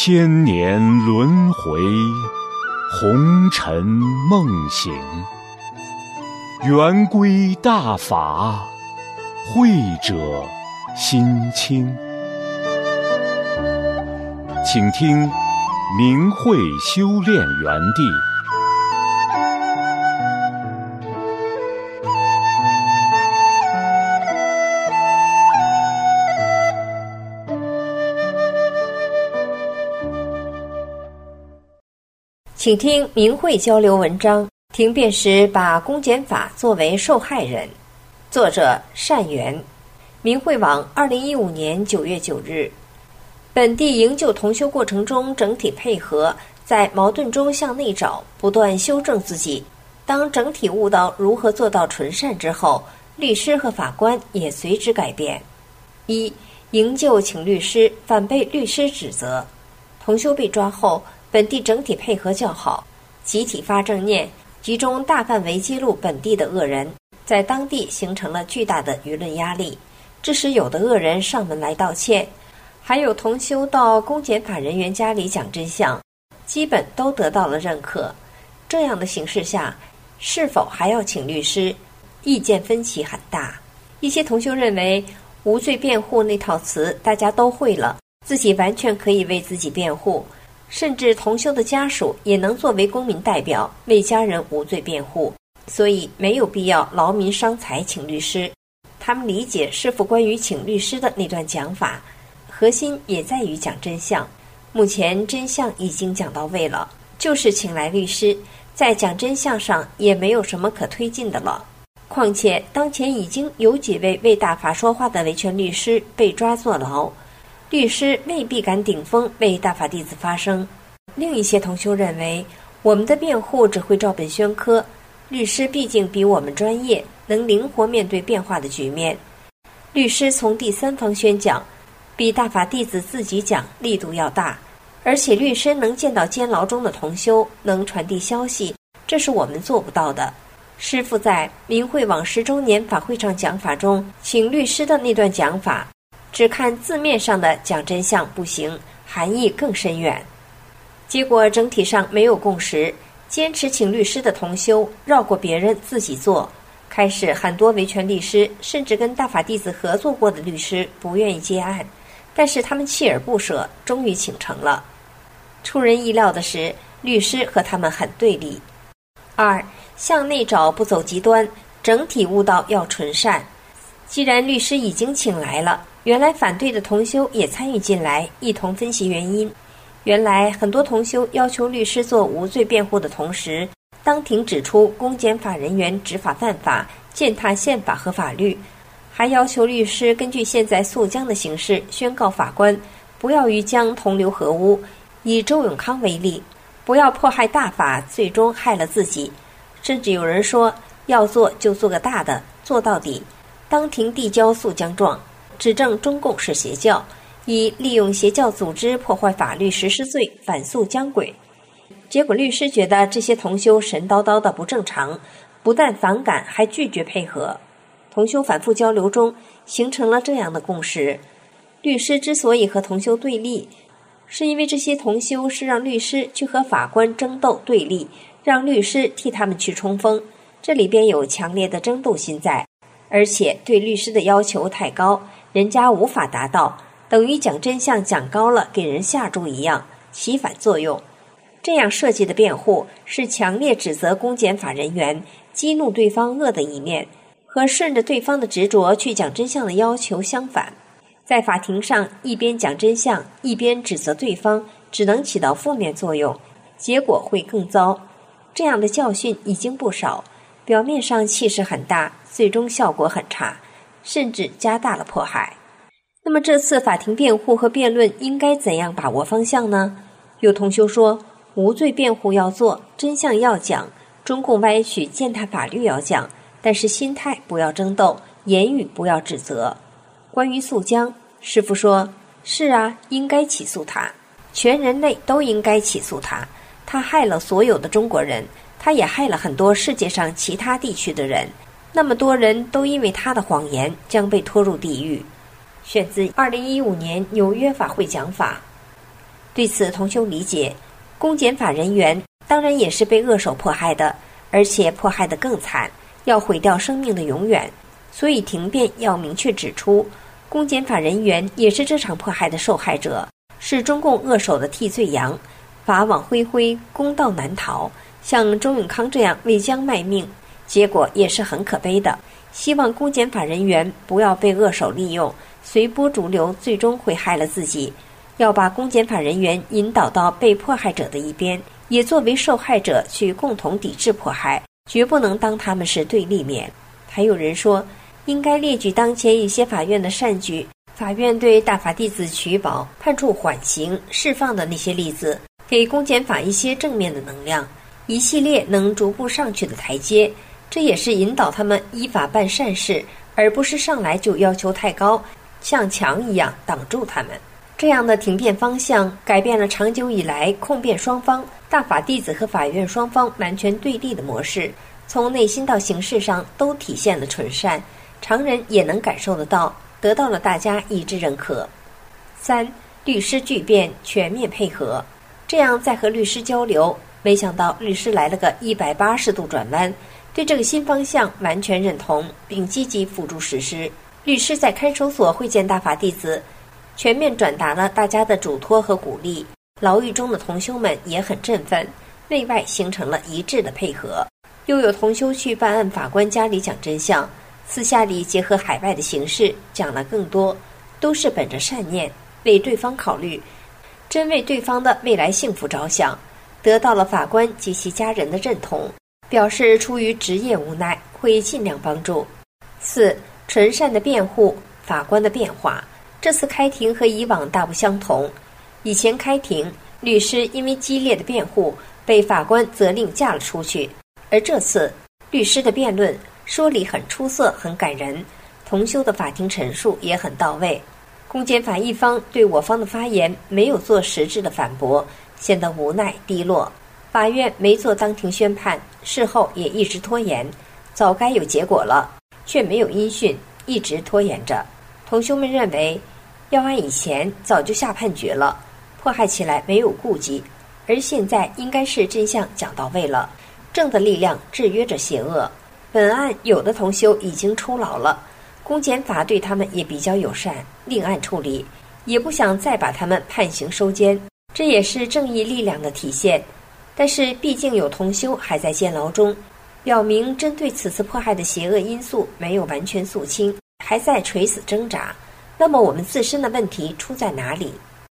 千年轮回，红尘梦醒。圆规大法，慧者心清。请听明慧修炼园地。 请听明慧交流文章，庭辩时把公检法作为受害人。作者单元，明慧网2015年9月9日。本地营救同修过程中整体配合，在矛盾中向内找，不断修正自己。当整体悟到如何做到纯善之后，律师和法官也随之改变。一、营救请律师，反被律师指责。同修被抓后，本地整体配合较好，集体发正念，集中大范围揭露本地的恶人，在当地形成了巨大的舆论压力，致使有的恶人上门来道歉，还有同修到公检法人员家里讲真相，基本都得到了认可。这样的形势下，是否还要请律师，意见分歧很大。一些同修认为无罪辩护那套词大家都会了，自己完全可以为自己辩护，甚至同修的家属也能作为公民代表为家人无罪辩护，所以没有必要劳民伤财请律师。他们理解师父关于请律师的那段讲法，核心也在于讲真相。目前真相已经讲到位了，就是请来律师，在讲真相上也没有什么可推进的了。况且当前已经有几位为大法说话的维权律师被抓坐牢，律师未必敢顶风为大法弟子发声。另一些同修认为，我们的辩护只会照本宣科，律师毕竟比我们专业，能灵活面对变化的局面。律师从第三方宣讲，比大法弟子自己讲力度要大，而且律师能见到监牢中的同修，能传递消息，这是我们做不到的。师父在明慧网10周年法会上讲法中，请律师的那段讲法，只看字面上的讲真相不行，含义更深远。结果整体上没有共识，坚持请律师的同修绕过别人自己做，开始很多维权律师甚至跟大法弟子合作过的律师不愿意接案，但是他们锲而不舍，终于请成了。出人意料的是，律师和他们很对立。二、向内找，不走极端，整体悟道要纯善。既然律师已经请来了，原来反对的同修也参与进来，一同分析原因。原来很多同修要求律师做无罪辩护的同时，当庭指出公检法人员执法犯法，践踏宪法和法律，还要求律师根据现在诉江的形势宣告法官不要与江同流合污。以周永康为例，不要迫害大法，最终害了自己。甚至有人说要做就做个大的，做到底。当庭递交诉江状，指证中共是邪教，以利用邪教组织破坏法律实施罪反诉江轨。结果律师觉得这些同修神叨叨的不正常，不但反感，还拒绝配合。同修反复交流中形成了这样的共识：律师之所以和同修对立，是因为这些同修是让律师去和法官争斗对立，让律师替他们去冲锋，这里边有强烈的争斗心在，而且对律师的要求太高，人家无法达到，等于讲真相讲高了给人下注一样，起反作用。这样设计的辩护是强烈指责公检法人员，激怒对方恶的一面，和顺着对方的执着去讲真相的要求相反。在法庭上一边讲真相，一边指责对方，只能起到负面作用，结果会更糟。这样的教训已经不少，表面上气势很大，最终效果很差，甚至加大了迫害。那么这次法庭辩护和辩论应该怎样把握方向呢？有同修说，无罪辩护要做，真相要讲，中共歪曲践踏法律要讲，但是心态不要争斗，言语不要指责。关于诉江，师父说，是啊，应该起诉他，全人类都应该起诉他，他害了所有的中国人，他也害了很多世界上其他地区的人，那么多人都因为他的谎言将被拖入地狱。选自2015年纽约法会讲法。 对此，同修理解，公检法人员当然也是被恶手迫害的，而且迫害得更惨，要毁掉生命的永远。所以庭辩要明确指出，公检法人员也是这场迫害的受害者，是中共恶手的替罪羊，法网恢恢，公道难逃。像周永康这样为将卖命，结果也是很可悲的。希望公检法人员不要被恶手利用，随波逐流，最终会害了自己。要把公检法人员引导到被迫害者的一边，也作为受害者去共同抵制迫害，绝不能当他们是对立面。还有人说，应该列举当前一些法院的善举，法院对大法弟子取保、判处缓刑、释放的那些例子，给公检法一些正面的能量，一系列能逐步上去的台阶。这也是引导他们依法办善事，而不是上来就要求太高，像墙一样挡住他们。这样的庭辩方向改变了长久以来控辩双方、大法弟子和法院双方完全对立的模式，从内心到形式上都体现了纯善，常人也能感受得到，得到了大家一致认可。3. 律师具辩，全面配合。这样在和律师交流，没想到律师来了个180度转弯，对这个新方向完全认同，并积极辅助实施。律师在看守所会见大法弟子，全面转达了大家的嘱托和鼓励，牢狱中的同修们也很振奋，内外形成了一致的配合。又有同修去办案法官家里讲真相，私下里结合海外的形式讲了更多，都是本着善念，为对方考虑，真为对方的未来幸福着想，得到了法官及其家人的认同，表示出于职业无奈，会尽量帮助。4. 纯善的辩护，法官的变化。这次开庭和以往大不相同，以前开庭，律师因为激烈的辩护被法官责令嫁了出去，而这次律师的辩论说理很出色，很感人，同修的法庭陈述也很到位。公检法一方对我方的发言没有做实质的反驳，显得无奈低落。法院没做当庭宣判，事后也一直拖延，早该有结果了，却没有音讯，一直拖延着。同修们认为，要按以前早就下判决了，迫害起来没有顾忌，而现在应该是真相讲到位了，正的力量制约着邪恶。本案有的同修已经出牢了，公检法对他们也比较友善，另案处理，也不想再把他们判刑收监，这也是正义力量的体现。但是毕竟有同修还在监牢中，表明针对此次迫害的邪恶因素没有完全肃清，还在垂死挣扎。那么我们自身的问题出在哪里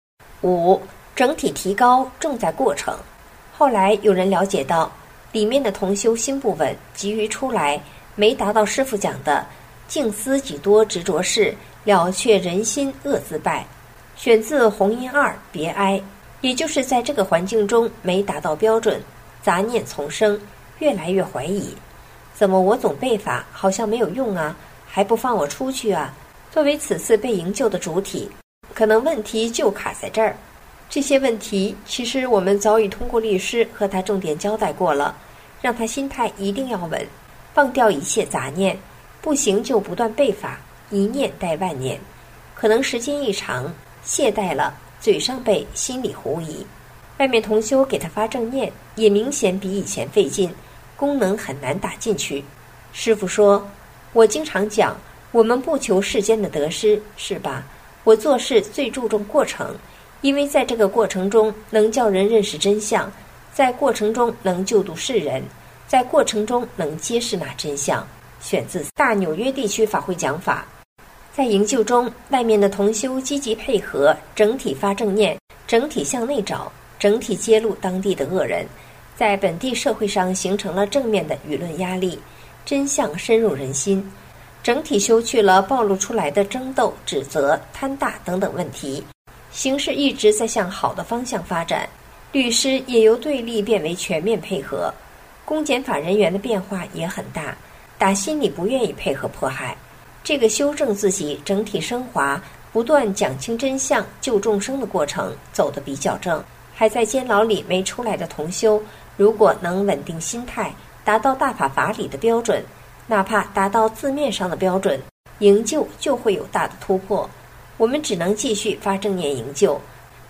？5. 整体提高重在过程。后来有人了解到，里面的同修心不稳，急于出来，没达到师父讲的静思己多执着事，了却人心恶自败。选自弘音2别哀。也就是在这个环境中没达到标准，杂念丛生，越来越怀疑，怎么我总背法好像没有用啊，还不放我出去啊？作为此次被营救的主体，可能问题就卡在这儿。这些问题其实我们早已通过律师和他重点交代过了，让他心态一定要稳，放掉一切杂念，不行就不断背法，一念带万念。可能时间一长，懈怠了，嘴上背，心里狐疑。外面同修给他发正念，也明显比以前费劲，功能很难打进去。师父说，我经常讲，我们不求世间的得失，是吧？我做事最注重过程，因为在这个过程中能叫人认识真相，在过程中能救度世人，在过程中能揭示那真相。选自大纽约地区法会讲法。在营救中，外面的同修积极配合，整体发正念，整体向内找，整体揭露当地的恶人，在本地社会上形成了正面的舆论压力，真相深入人心，整体修去了暴露出来的争斗、指责、贪大等等问题，形势一直在向好的方向发展。律师也由对立变为全面配合，公检法人员的变化也很大，打心里不愿意配合迫害。这个修正自己、整体升华、不断讲清真相、救众生的过程走得比较正。还在监牢里没出来的同修，如果能稳定心态，达到大法法理的标准，哪怕达到字面上的标准，营救就会有大的突破。我们只能继续发正念营救，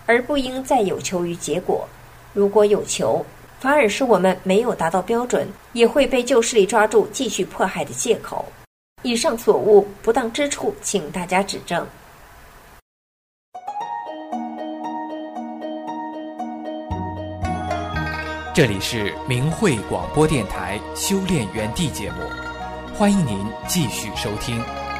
而不应再有求于结果。如果有求，反而是我们没有达到标准，也会被旧势力抓住继续迫害的借口。以上所误不当之处，请大家指正。 这里是明慧广播电台修炼园地节目，欢迎您继续收听。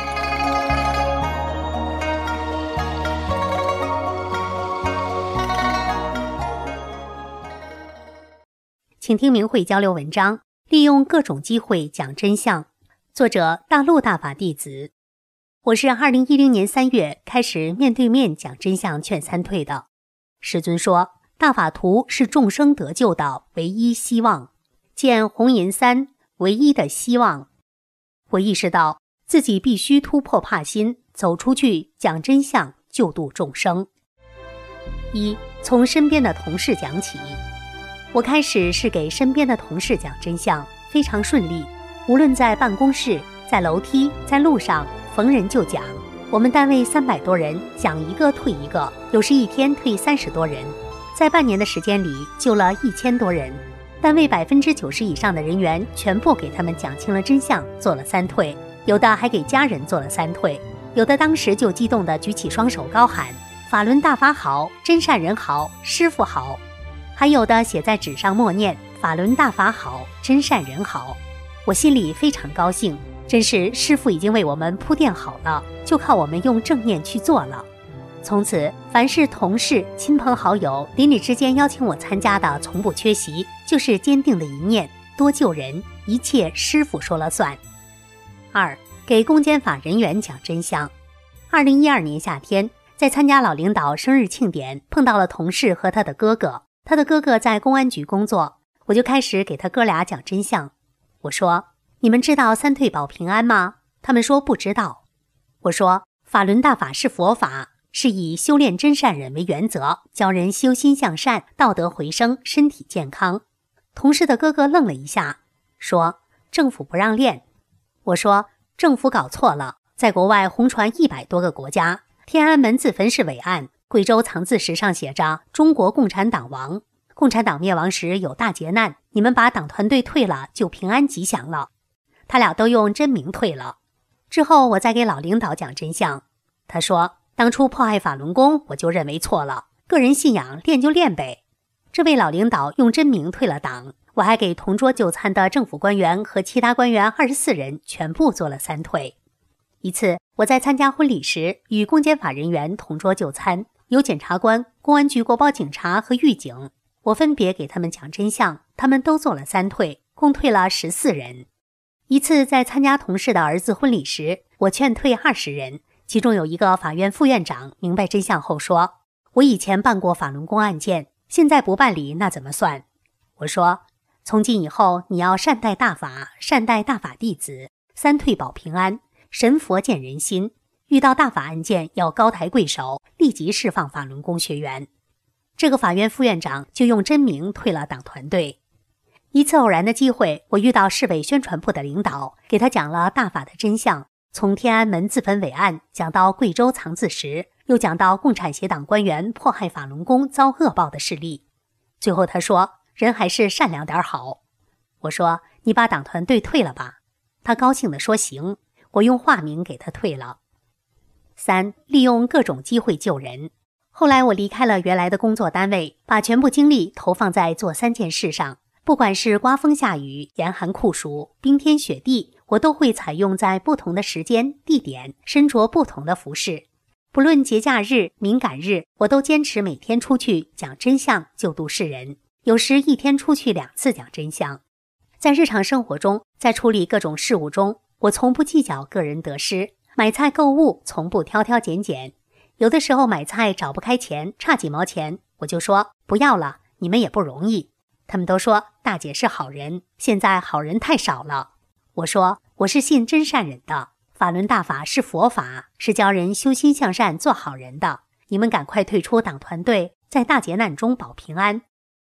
请听明慧交流文章，利用各种机会讲真相。作者大陆大法弟子。我是2010年3月开始面对面讲真相劝三退的。师尊说，大法图是众生得救的唯一希望，见红银3唯一的希望。我意识到自己必须突破怕心，走出去讲真相，救度众生。一，从身边的同事讲起。我开始是给身边的同事讲真相，非常顺利，无论在办公室、在楼梯、在路上，逢人就讲。我们单位300多人，讲一个退一个，有时一天退30多人。在半年的时间里救了1000多人，单位90%以上的人员全部给他们讲清了真相，做了3退，有的还给家人做了3退，有的当时就激动地举起双手高喊法轮大法好，真善人好，师父好，还有的写在纸上默念法轮大法好，真善人好。我心里非常高兴，真是师父已经为我们铺垫好了，就靠我们用正念去做了。从此凡是同事、亲朋好友邻里之间邀请我参加的，从不缺席，就是坚定的一念，多救人，一切师父说了算。二，给公检法人员讲真相。2012年夏天，在参加老领导生日庆典，碰到了同事和他的哥哥，他的哥哥在公安局工作，我就开始给他哥俩讲真相。我说，你们知道3退保平安吗？他们说不知道。我说，法轮大法是佛法，是以修炼真善忍为原则，教人修心向善，道德回升，身体健康。同事的哥哥愣了一下，说政府不让练。我说政府搞错了，在国外红传100多个国家，天安门自焚是伟案，贵州藏字石上写着中国共产党亡，共产党灭亡时有大劫难，你们把党团队退了就平安吉祥了。他俩都用真名退了。之后我再给老领导讲真相，他说当初迫害法轮功，我就认为错了，个人信仰练就练呗。这位老领导用真名退了党，我还给同桌就餐的政府官员和其他官员24人全部做了3退。一次我在参加婚礼时，与公检法人员同桌就餐，有检察官、公安局国保警察和狱警，我分别给他们讲真相，他们都做了3退，共退了14人。一次在参加同事的儿子婚礼时，我劝退20人，其中有一个法院副院长明白真相后说，我以前办过法轮功案件，现在不办理那怎么算？我说，从今以后你要善待大法，善待大法弟子，3退保平安，神佛见人心，遇到大法案件要高抬贵手，立即释放法轮功学员。这个法院副院长就用真名退了党团队。一次偶然的机会，我遇到市委宣传部的领导，给他讲了大法的真相，从天安门自焚伟案讲到贵州藏字石，又讲到共产协党官员迫害法轮功遭恶报的事例。最后他说，人还是善良点好。我说，你把党团队退了吧。他高兴地说行，我用化名给他退了。3，利用各种机会救人。后来我离开了原来的工作单位，把全部精力投放在做3件事上，不管是刮风下雨、严寒酷暑、冰天雪地，我都会采用在不同的时间、地点，身着不同的服饰。不论节假日、敏感日，我都坚持每天出去讲真相，救度世人。有时一天出去2次讲真相。在日常生活中，在处理各种事务中，我从不计较个人得失，买菜购物从不挑挑拣拣。有的时候买菜找不开钱，差几毛钱，我就说不要了，你们也不容易。他们都说大姐是好人，现在好人太少了。我说我是信真善忍的，法轮大法是佛法，是教人修心向善做好人的。你们赶快退出党团队，在大劫难中保平安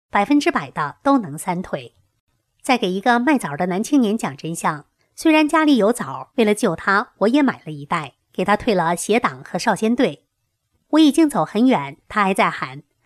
，100%的都能3退。再给一个卖枣的男青年讲真相，虽然家里有枣，为了救他，我也买了1袋，给他退了协党和少先队。我已经走很远，他还在喊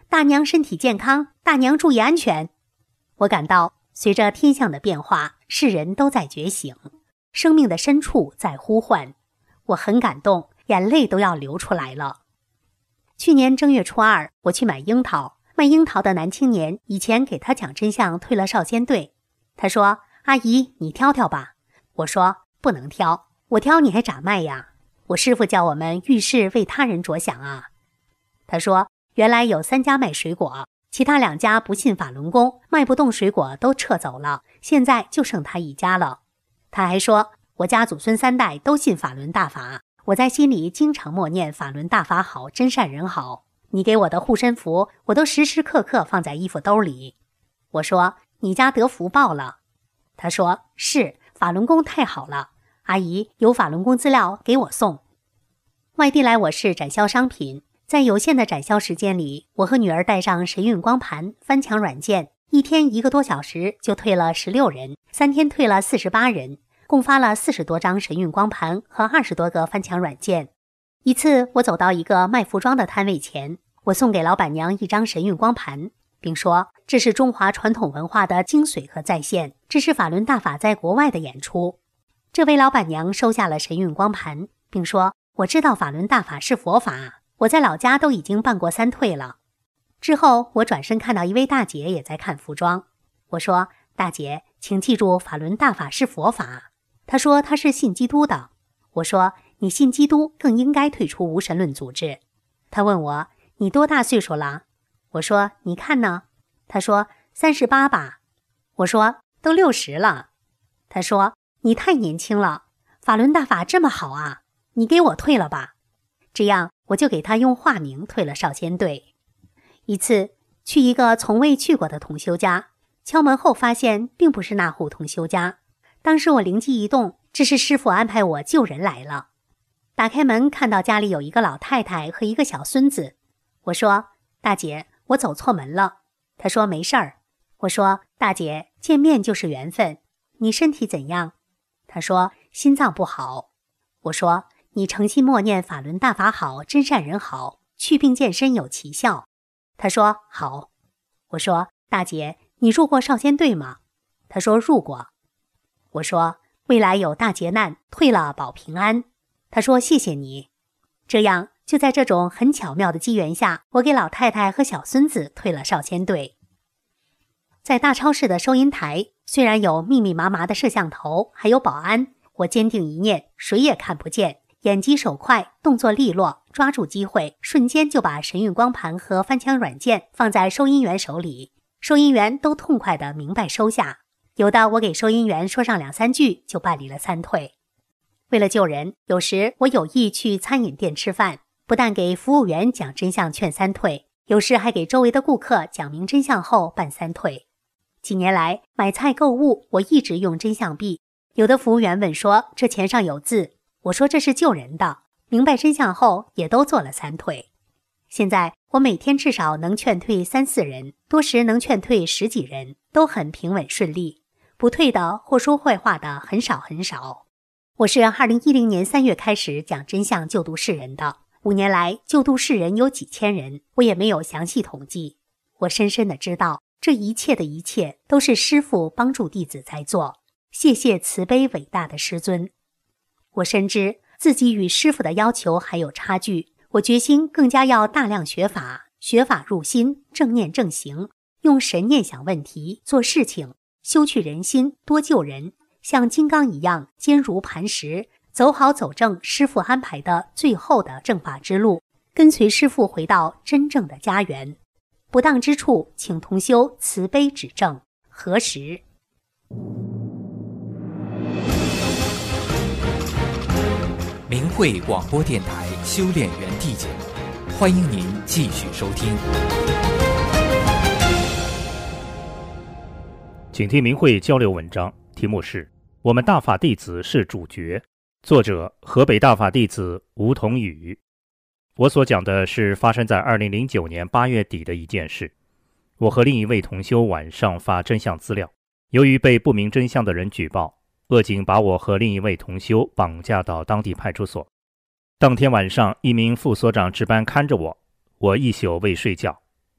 大娘身体健康，大娘注意安全。我感到随着天象的变化，世人都在觉醒，生命的深处在呼唤。我很感动，眼泪都要流出来了。去年正月初2，我去买樱桃，卖樱桃的男青年以前给他讲真相退了少先队。他说：“阿姨，你挑挑吧。”我说：“不能挑，我挑你还咋卖呀？我师父叫我们遇事为他人着想啊。”他说：“原来有3家卖水果，其他2家不信法轮功，卖不动水果都撤走了，现在就剩他一家了。”他还说：“我家祖孙3代都信法轮大法，我在心里经常默念法轮大法好，真善人好。你给我的护身符，我都时时刻刻放在衣服兜里。”我说：“你家得福报了。”他说：“是，法轮功太好了，阿姨有法轮功资料给我送。”外地来我市展销商品，在有限的展销时间里，我和女儿带上神韵光盘、翻墙软件，一天1个多小时就退了16人，3天退了48人，共发了40多张神韵光盘和20多个翻墙软件。一次，我走到一个卖服装的摊位前，我送给老板娘一张神韵光盘，并说这是中华传统文化的精髓和再现，这是法轮大法在国外的演出。这位老板娘收下了神韵光盘，并说：“我知道法轮大法是佛法，我在老家都已经办过3退了。”之后，我转身看到一位大姐也在看服装。我说：“大姐，请记住法轮大法是佛法。”她说她是信基督的。我说：“你信基督更应该退出无神论组织。”她问我：“你多大岁数了？”我说：“你看呢？”她说：“38吧。”我说：“都60了。”她说：“你太年轻了，法轮大法这么好啊，你给我退了吧。”这样我就给她用化名退了少先队。一次去一个从未去过的同修家，敲门后发现并不是那户同修家。当时我灵机一动，这是师父安排我救人来了。打开门看到家里有一个老太太和一个小孙子。我说：“大姐，我走错门了。”她说：“没事儿。”我说：“大姐，见面就是缘分，你身体怎样？”她说：“心脏不好。”我说：“你诚心默念法轮大法好，真善人好，祛病健身有奇效。”她说：“好。”我说：“大姐，你入过少先队吗？”她说：“入过。”我说：“未来有大劫难，退了保平安。”她说：“谢谢你。”这样就在这种很巧妙的机缘下，我给老太太和小孙子退了少先队。在大超市的收银台，虽然有密密麻麻的摄像头，还有保安，我坚定一念，谁也看不见，眼疾手快，动作利落，抓住机会，瞬间就把神韵光盘和翻墙软件放在收银员手里，收银员都痛快地明白收下。有的我给收银员说上2、3句就办理了3退。为了救人，有时我有意去餐饮店吃饭，不但给服务员讲真相劝3退，有时还给周围的顾客讲明真相后办3退。几年来买菜购物，我一直用真相币。有的服务员问说这钱上有字，我说这是救人的，明白真相后也都做了3退。现在我每天至少能劝退3、4人，多时能劝退10几人，都很平稳顺利，不退的或说坏话的很少很少。我是2010年3月开始讲真相救度世人的，5年来救度世人有几千人，我也没有详细统计。我深深地知道，这一切的一切都是师父帮助弟子在做，谢谢慈悲伟大的师尊。我深知自己与师父的要求还有差距，我决心更加要大量学法，学法入心，正念正行，用神念想问题，做事情，修去人心，多救人，像金刚一样坚如磐石，走好走正师父安排的最后的正法之路，跟随师父回到真正的家园。不当之处，请同修慈悲指正，何时？ 明慧广播电台修炼园地节目，欢迎您继续收听。 请听明慧交流文章，题目是我们大法弟子是主角，作者河北大法弟子吴同宇。我所讲的是发生在2009年8月底的一件事。我和另一位同修晚上发真相资料，由于被不明真相的人举报，恶警把我和另一位同修绑架到当地派出所。当天晚上，一名副所长值班看着我，我一宿未睡觉。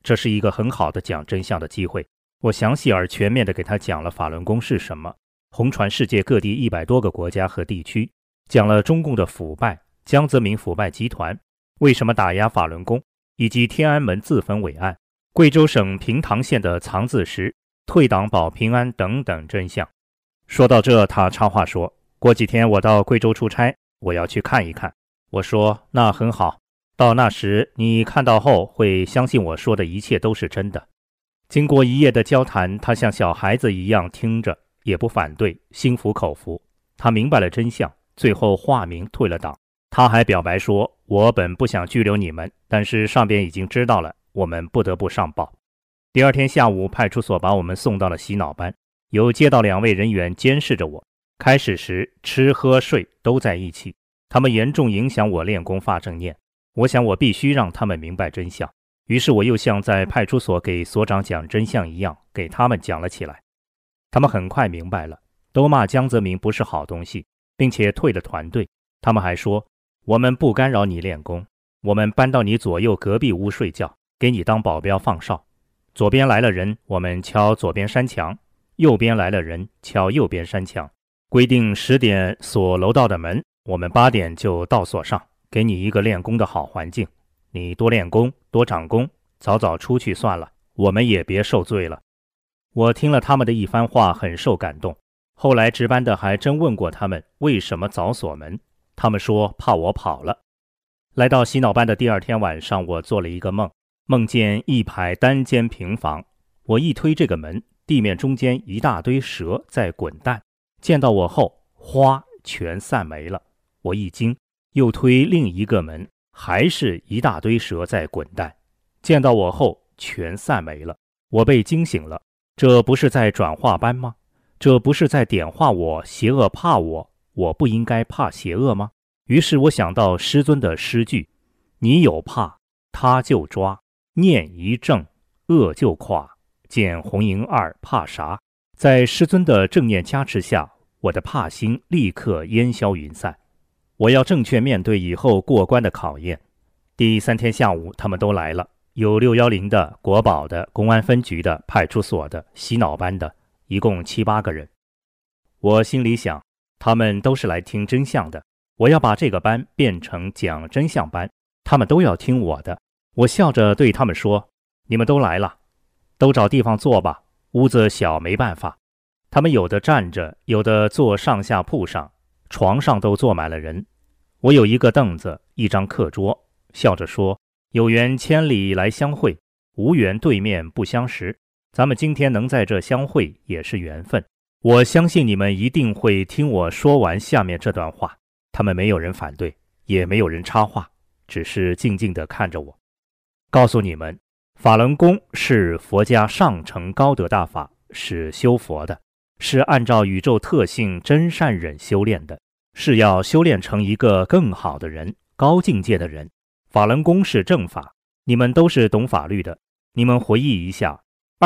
这是一个很好的讲真相的机会。我详细而全面地给他讲了法轮功是什么，红传世界各地100多个国家和地区，讲了中共的腐败，江泽民腐败集团为什么打压法轮功，以及天安门自焚伟案、贵州省平塘县的藏字石、退党保平安等等真相。说到这，他插话说，过几天我到贵州出差，我要去看一看。我说那很好，到那时你看到后会相信我说的一切都是真的。经过一夜的交谈，他像小孩子一样听着，也不反对，心服口服。他明白了真相，最后化名退了党。他还表白说，我本不想拘留你们，但是上边已经知道了，我们不得不上报。第二天下午，派出所把我们送到了洗脑班，有街道2位人员监视着我。开始时吃喝睡都在一起，他们严重影响我练功发正念。我想我必须让他们明白真相，于是我又像在派出所给所长讲真相一样，给他们讲了起来。他们很快明白了，都骂江泽民不是好东西，并且退了团队。他们还说，我们不干扰你练功，我们搬到你左右隔壁屋睡觉，给你当保镖放哨。左边来了人，我们敲左边山墙，右边来了人，敲右边山墙。规定10点锁楼道的门，我们8点就到锁上，给你一个练功的好环境。你多练功，多长功，早早出去算了，我们也别受罪了。我听了他们的一番话，很受感动。后来值班的还真问过他们为什么早锁门，他们说怕我跑了。来到洗脑班的第二天晚上，我做了一个梦，梦见一排单间平房，我一推这个门，地面中间一大堆蛇在滚蛋，见到我后，哗，全散没了。我一惊，又推另一个门，还是一大堆蛇在滚蛋，见到我后，全散没了。我被惊醒了，这不是在转化班吗？这不是在点化我邪恶怕我，我不应该怕邪恶吗？于是我想到师尊的诗句，你有怕，他就抓，念一正，恶就垮，见红营2怕啥？在师尊的正念加持下，我的怕心立刻烟消云散。我要正确面对以后过关的考验。第3天下午，他们都来了，有610的、国保的、公安分局的、派出所的、洗脑班的，一共7、8个人。我心里想，他们都是来听真相的，我要把这个班变成讲真相班，他们都要听我的。我笑着对他们说，你们都来了，都找地方坐吧，屋子小没办法。他们有的站着，有的坐上下铺上，床上都坐满了人。我有一个凳子，一张课桌，笑着说，有缘千里来相会，无缘对面不相识，咱们今天能在这相会也是缘分。我相信你们一定会听我说完下面这段话。他们没有人反对，也没有人插话，只是静静地看着我。告诉你们，法轮功是佛家上乘高德大法，是修佛的，是按照宇宙特性真善忍修炼的，是要修炼成一个更好的人，高境界的人。法轮功是正法，你们都是懂法律的，你们回忆一下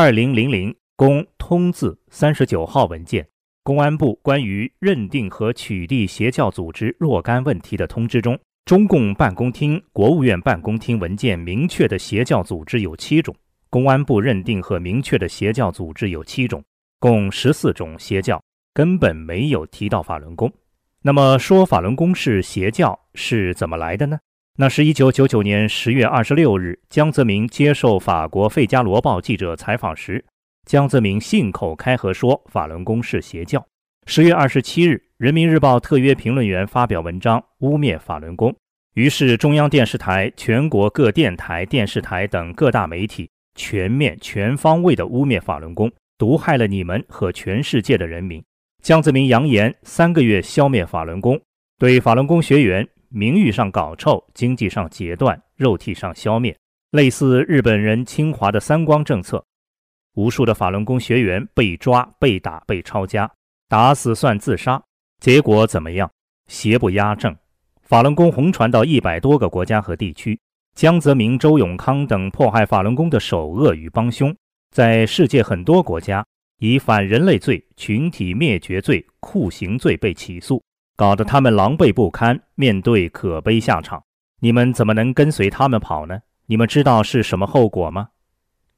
2000公通字39号文件，公安部关于认定和取缔邪教组织若干问题的通知中，中共办公厅、国务院办公厅文件明确的邪教组织有7种，公安部认定和明确的邪教组织有7种，共14种邪教，根本没有提到法轮功。那么说法轮功是邪教是怎么来的呢？那是1999年10月26日，江泽民接受法国《费加罗报》记者采访时，江泽民信口开河说法轮功是邪教。10月27日，人民日报特约评论员发表文章污蔑法轮功，于是中央电视台、全国各电台、电视台等各大媒体全面全方位地污蔑法轮功，毒害了你们和全世界的人民。江泽民扬言3个月消灭法轮功，对法轮功学员名誉上搞臭，经济上截断，肉体上消灭，类似日本人侵华的三光政策。无数的法轮功学员被抓、被打、被抄家，打死算自杀，结果怎么样？邪不压正，法轮功红传到100多个国家和地区，江泽民、周永康等迫害法轮功的首恶与帮凶，在世界很多国家以反人类罪、群体灭绝罪、酷刑罪被起诉，搞得他们狼狈不堪，面对可悲下场。你们怎么能跟随他们跑呢？你们知道是什么后果吗？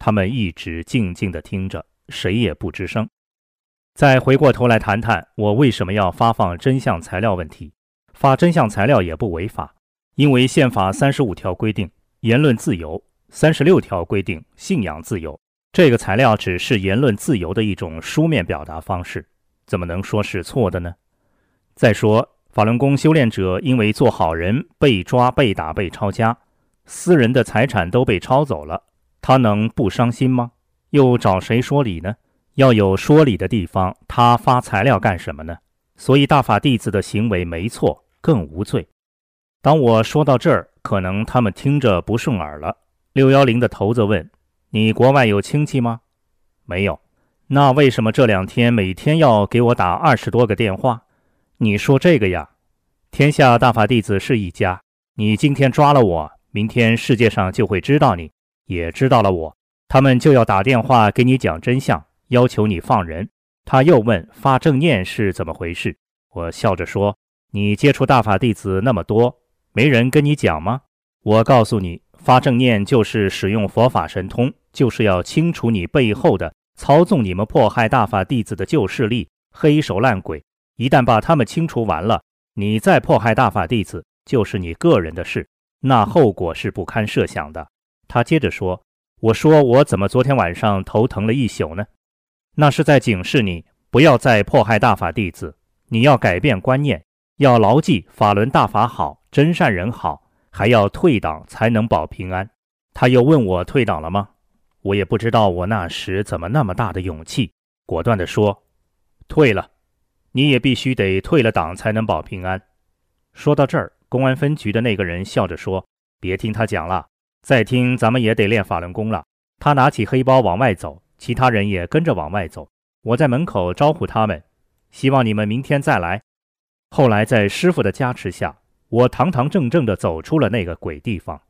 他们一直静静地听着，谁也不吱声。再回过头来谈谈我为什么要发放真相材料问题。发真相材料也不违法，因为宪法35条规定言论自由，36条规定信仰自由。这个材料只是言论自由的一种书面表达方式，怎么能说是错的呢？再说，法轮功修炼者因为做好人被抓、被打、被抄家，私人的财产都被抄走了，他能不伤心吗？又找谁说理呢？要有说理的地方，他发材料干什么呢？所以大法弟子的行为没错，更无罪。当我说到这儿，可能他们听着不顺耳了。610的头子问：你国外有亲戚吗？没有。那为什么这2天每天要给我打20多个电话？你说这个呀，天下大法弟子是一家，你今天抓了我，明天世界上就会知道你，也知道了我，他们就要打电话给你讲真相，要求你放人。他又问发正念是怎么回事，我笑着说：你接触大法弟子那么多，没人跟你讲吗？我告诉你，发正念就是使用佛法神通，就是要清除你背后的操纵你们迫害大法弟子的旧势力、黑手烂鬼。一旦把他们清除完了，你再迫害大法弟子，就是你个人的事，那后果是不堪设想的。他接着说：我说我怎么昨天晚上头疼了一宿呢？那是在警示你，不要再迫害大法弟子，你要改变观念，要牢记法轮大法好，真善人好，还要退党才能保平安。他又问我退党了吗？我也不知道我那时怎么那么大的勇气，果断地说：退了，你也必须得退了党才能保平安。说到这儿，公安分局的那个人笑着说：别听他讲了，再听咱们也得练法轮功了。他拿起黑包往外走，其他人也跟着往外走。我在门口招呼他们，希望你们明天再来。后来在师父的加持下，我堂堂正正地走出了那个鬼地方。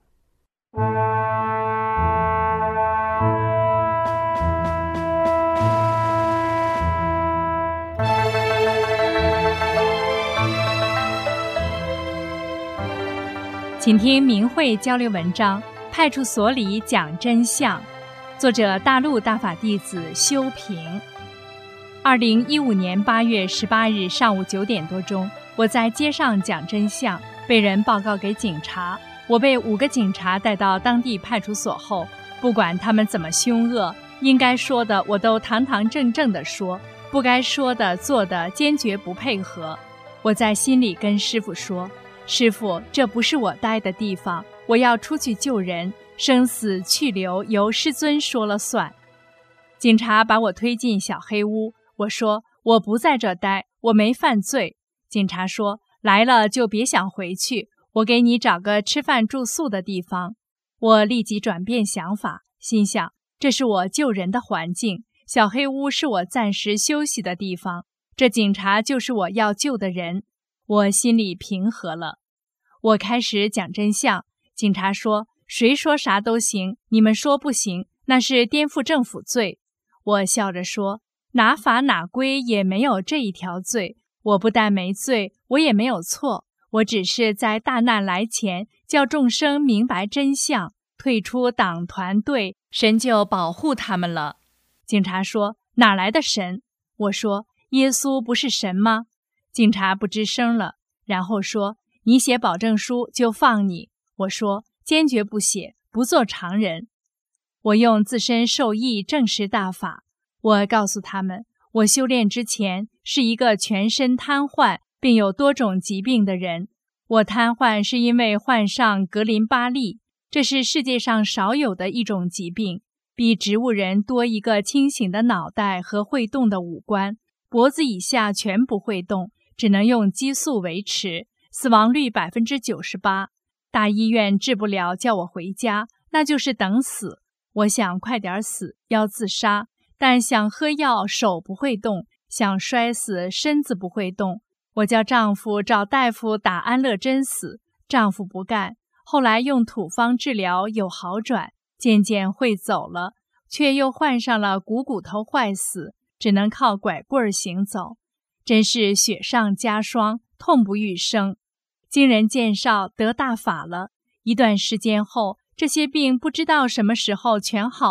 请听明慧交流文章《派出所里讲真相》，作者大陆大法弟子修平。2015年8月18日上午9点多钟，我在街上讲真相，被人报告给警察。我被5个警察带到当地派出所后，不管他们怎么凶恶，应该说的我都堂堂正正地说，不该说的做的坚决不配合。我在心里跟师父说：师父，这不是我待的地方，我要出去救人，生死去留由师尊说了算。警察把我推进小黑屋，我说我不在这待，我没犯罪。警察说来了就别想回去，我给你找个吃饭住宿的地方。我立即转变想法，心想这是我救人的环境，小黑屋是我暂时休息的地方，这警察就是我要救的人。我心里平和了。我开始讲真相，警察说谁说啥都行，你们说不行，那是颠覆政府罪。我笑着说哪法哪规也没有这一条罪，我不但没罪，我也没有错，我只是在大难来前叫众生明白真相，退出党团队，神就保护他们了。警察说哪来的神？我说耶稣不是神吗？警察不吱声了，然后说你写保证书就放你。我说坚决不写，不做常人。我用自身受益证实大法。我告诉他们，我修炼之前是一个全身瘫痪并有多种疾病的人。我瘫痪是因为患上格林巴利，这是世界上少有的一种疾病，比植物人多一个清醒的脑袋和会动的五官，脖子以下全不会动，只能用激素维持，死亡率 98%。 大医院治不了，叫我回家，那就是等死。我想快点死，要自杀，但想喝药手不会动，想摔死身子不会动。我叫丈夫找大夫打安乐针死，丈夫不干。后来用土方治疗有好转，渐渐会走了，却又患上了股头坏死，只能靠拐棍行走。真是雪上加霜，痛不欲生。经人介绍得大法了，一段时间后，这些病不知道什么时候全好了，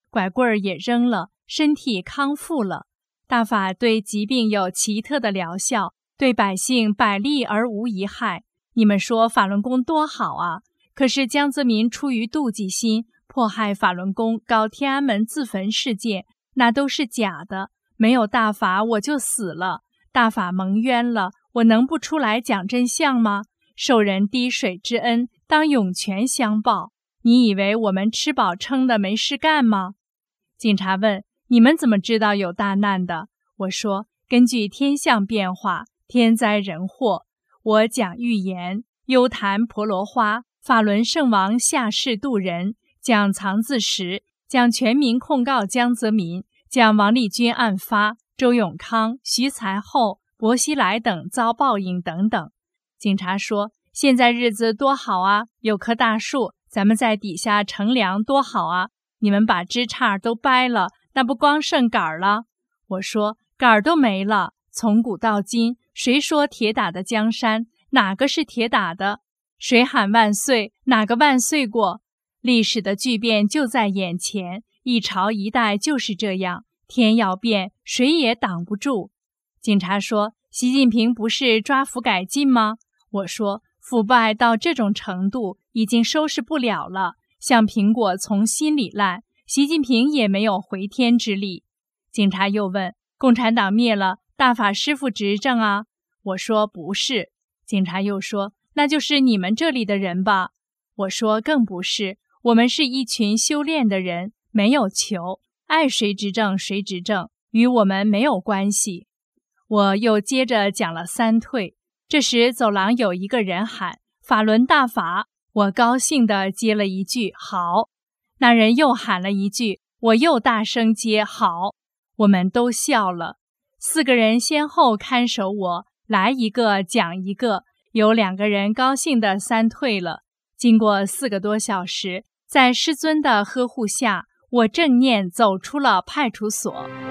拐棍儿也扔了，身体康复了。大法对疾病有奇特的疗效，对百姓百利而无一害。你们说法轮功多好啊！可是江泽民出于妒忌心，迫害法轮功，搞天安门自焚事件，那都是假的。没有大法我就死了，大法蒙冤了，我能不出来讲真相吗？受人滴水之恩，当涌泉相报。你以为我们吃饱撑的没事干吗？警察问，你们怎么知道有大难的？我说，根据天象变化，天灾人祸。我讲预言，幽谈婆罗花，法轮圣王下世渡人，讲藏字石，讲全民控告江泽民，讲王立军案发，周永康、徐才厚、薄熙来等遭报应等等。警察说，现在日子多好啊，有棵大树，咱们在底下乘凉多好啊，你们把枝杈都掰了，那不光剩杆儿了？我说，杆儿都没了，从古到今，谁说铁打的江山？哪个是铁打的？谁喊万岁？哪个万岁过？历史的巨变就在眼前，一朝一代就是这样，天要变，谁也挡不住。警察说，习近平不是抓腐改进吗？我说，腐败到这种程度，已经收拾不了了，像苹果从心里烂，习近平也没有回天之力。警察又问，共产党灭了，大法师父执政啊？我说，不是。警察又说，那就是你们这里的人吧？我说，更不是，我们是一群修炼的人，没有求，爱谁执政谁执政，与我们没有关系。我又接着讲了三退。这时走廊有一个人喊，法轮大法。我高兴地接了一句，好。那人又喊了一句，我又大声接，好。我们都笑了。4个人先后看守我，来一个讲一个，有2个人高兴地三退了。经过4个多小时，在师尊的呵护下，我正念走出了派出所。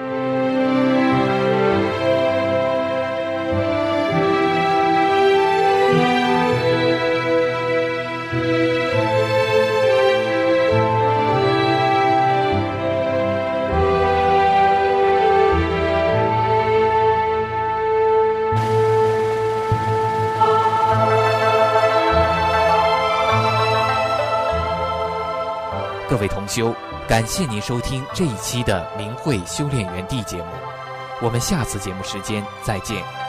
各位同修，感谢您收听这一期的明慧修炼园地节目，我们下次节目时间再见。